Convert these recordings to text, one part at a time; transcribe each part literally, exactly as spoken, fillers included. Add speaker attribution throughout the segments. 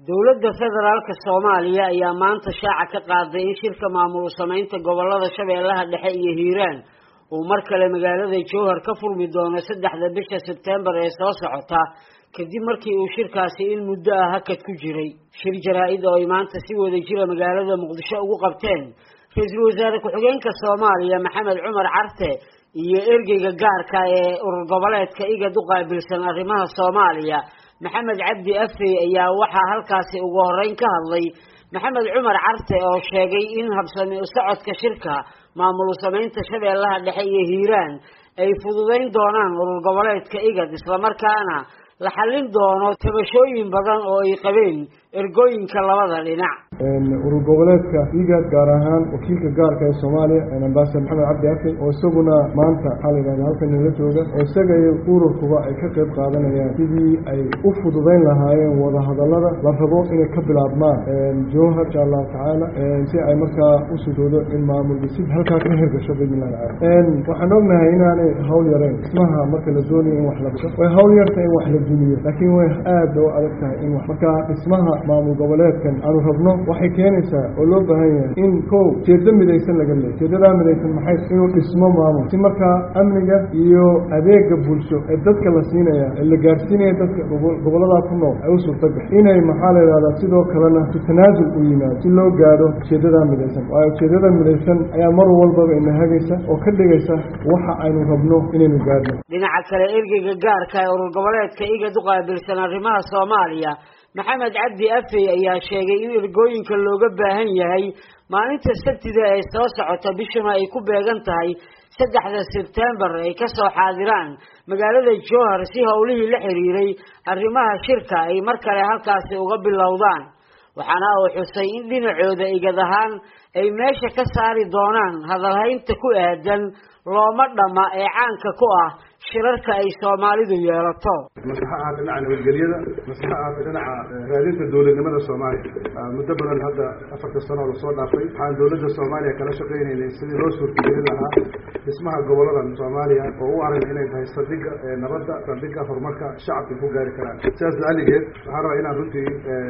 Speaker 1: dowladda federaalka Soomaaliya ayaa maanta shaaca ka qaaday in shirka maamul samaynta gobolada Shabeellaha Dhexe iyo Hiiraan uu mar kale magaalada Jowhar ka furmi doono saddexda bisha September ee soo socota kadib markii uu shirkaasi in muddo ah hakad ku jiray shir jaraa'id oo maanta si wada jira magaalada Muqdisho ugu qabteen ra'iisul wasaare ku-xigeenka Soomaaliya Maxamed Cumar Carte iyo ergeyga gaarka ee urur goboleedka IGAD u qaabilsan arrimaha Soomaaliya Maxamed Cabdi Afey ayaa waxa halkaasi ugu horeyn ka hadlay Maxamed Cumar Carte oo sheegay in habsami u socodka shirka maamul samaynta Shabeellaha Dhexe iyo Hiiraan ay fududeyn doonaan urur goboleedka IGAD isla markaana la xalin doono tabashooyin badan oo ay qabeen ergooyinka labada dhinac
Speaker 2: urur goboleedka IGAD gaar ahaan wakiilka gaarka ee Soomaaliya ambassador Maxamed Cabdi Afey oo isaguna maanta xaligan halkan la jooga oo isaga iyo ururkuba ay ka qayb qaadanayaan sidii ay u fududeyn lahaayeen wada hadallada la rabo inay ka bilaabmaan Jowhar insha Allah taala si ay markaa u sudoodo in maamul dhisid halka ka hirgasho bismillaah een waxaan ognahay inaanay hawl yareen ismaha marka la doonayo in wax la qabto way hawl yartay in wax la dumiyo laakiin way aad u adag tahay in wax marka ismaha maamul goboleedkan aanu rabno waxay keenaysaa oo loo baahan yahay in koow jeedada midaysan laga leeyahay jeedada midaysan maxay inuu dhismo maamul si markaa amniga iyo adeega bulsho ee dadka la siinaya ee la gaarsiinaya dadka gobolada ku nool ay u suurtagal inay maxaa la yiraahdaa sidoo kalena tanaasul u yimaado si loo gaaro jeedada midaysan waayo jeedada midaysan ayaa mar walba ina hagaysa oo ka dhigaysa waxa aynu rabno inaynu gaarno
Speaker 1: dhinaca kale ergeyga gaarka ee urur goboleedka IGAD u qaabilsan arrimaha Soomaaliya Maxamed Cabdi Afey ayaa sheegay in ergooyinka looga baahan yahay maalinta Sabtida ee soo socota bishana ay ku beegan tahay saddexda September ay ka soo xaadiraan magaalada Jowhar si howlihii la xiriiray arrimaha shirka ay mar kale halkaasi uga bilowdaan waxaana uu xusay in dhinacooda IGAD ahaan ay meesha ka saari doonaan hadalhaynta ku aadan looma dhama ee caanka ku ah shirarka ay Soomaalidu yeelato
Speaker 3: maslaxaha dhinaca nabadgelyada maslaxaha dhinaca raadinta dowladnimada Soomaaliya muddo badan hadda afarta sano oo soo dhaafay waxaan dowladda Soomaaliya kala shaqeynayay sidii loo suurtagelin lahaa dhismaha gobolada Soomaaliya oo u arag inay tahay saldhigga nabadda saldhigga horumarka shacabka ku gaari karaan sidaas daligeed waxaan rabaa inaan runtii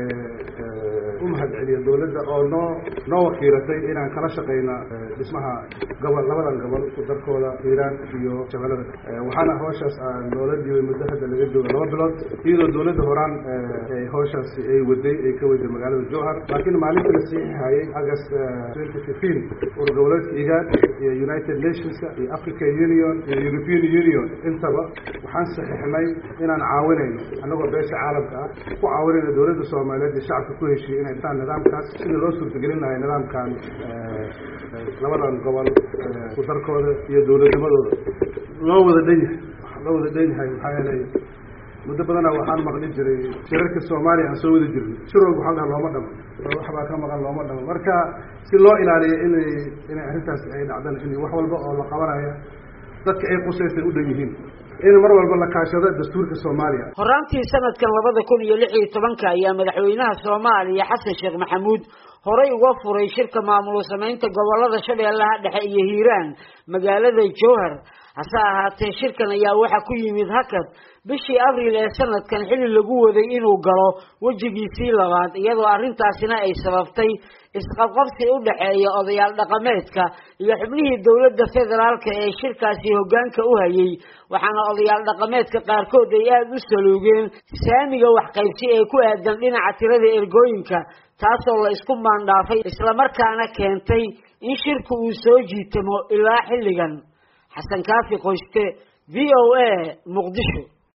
Speaker 3: u mahadceliyo dowladda oo noo noo wakiilatay inaan kala shaqeyno dhismaha gobol labadan gobol ku darkooda Hiiraan iyo Shabeellaha waxaana hawshaas aan dowladda muddo hadda laga joogo laba bilood iyadoo dowladda horaan ay hawshaas ay waday ay ka waday magaalada Jowhar laakiin maalinta la siixayay August twenty fifteen urur goboleedka IGAD iyo United Nations iyo African Union iyo European Union intaba waxaan saxiixnay inaan caawinayno anagoo beesha caalamka ah ku caawinayno dowladda Soomaaliyeed iyo shacabka ku heshiiyay inay taan nidaamkaas sidii loo suurtagelin lahaa nidaamkan labadan gobol ku darkooda iyo dowladnimadooda loo wada dhanyahay loo wada dhanyahay maxaa yeelay muddo badana waxaan maqli jiray shirarka Soomaaliya aan soo wada jirnay shirooga waxaa dhaha looma dhamo waxbaa ka maqan looma dhamo marka si loo ilaaliyo inay inay arrintaas ay dhacdaan in wax walba oo la qabanayo dadka ay qusaysay u dhan yihiin in mar walba la kaashado dastuurka Soomaaliya
Speaker 1: horaantii sanadkan laba kun iyo lix iyo toban ayaa madaxweynaha Soomaaliya Xasan Sheekh Maxamuud horay uga furay shirka maamul samaynta gobolada Shabeellaha Dhexe iyo Hiiraan magaalada Jowhar hase ahaatee shirkan ayaa waxa ku yimid hakad bishii Abriil ee sanadkan xilli lagu waday inuu galo wajigiisii labaad iyadoo arrintaasina ay sababtay isqabqabsi u dhaxeeya odayaal dhaqameedka iyo xubnihii dowladda federaalka ee shirkaasi hoggaanka u hayay waxaana odayaal dhaqameedka qaarkood ay aad u saluugeen saamiga wax qaybsi ee ku aadan dhinaca tirada ergooyinka taasoo la isku maandhaafay isla markaana keentay in shirku uu soo jiitamo ilaa xilligan xasan kaafi qoyste V O A Muqdisho.